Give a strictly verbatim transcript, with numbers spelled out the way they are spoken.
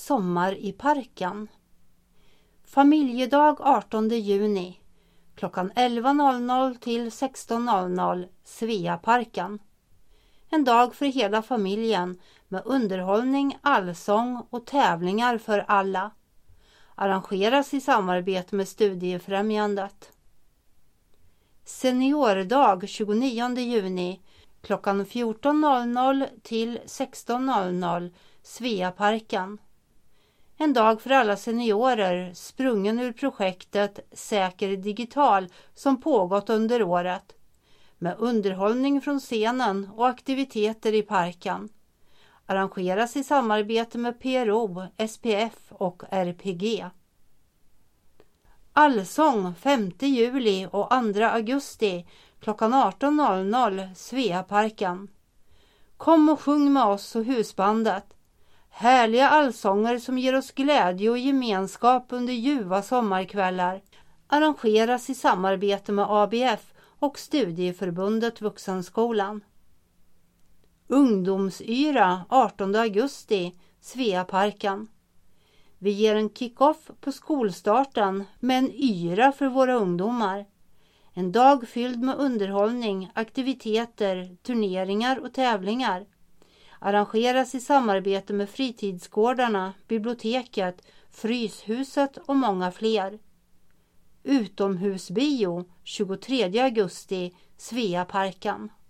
Sommar i parken. Familjedag artonde juni klockan elva noll noll till sexton noll noll Sveaparken. En dag för hela familjen med underhållning, allsång och tävlingar för alla. Arrangeras i samarbete med Studiefrämjandet. Seniordag tjugonionde juni klockan fjorton noll noll till sexton noll noll Sveaparken. En dag för alla seniorer sprungen ur projektet Säker digital som pågått under året. Med underhållning från scenen och aktiviteter i parken. Arrangeras i samarbete med P R O, S P F och R P G. Allsång femte juli och andra augusti klockan arton noll noll Sveaparken. Kom och sjung med oss och husbandet. Härliga allsånger som ger oss glädje och gemenskap under ljuva sommarkvällar. Arrangeras i samarbete med A B F och Studieförbundet Vuxenskolan. Ungdomsyra artonde augusti Sveaparken. Vi ger en kick-off på skolstarten med en yra för våra ungdomar. En dag fylld med underhållning, aktiviteter, turneringar och tävlingar. Arrangeras i samarbete med fritidsgårdarna, biblioteket, Fryshuset och många fler. Utomhusbio tjugotredje augusti Sveaparken.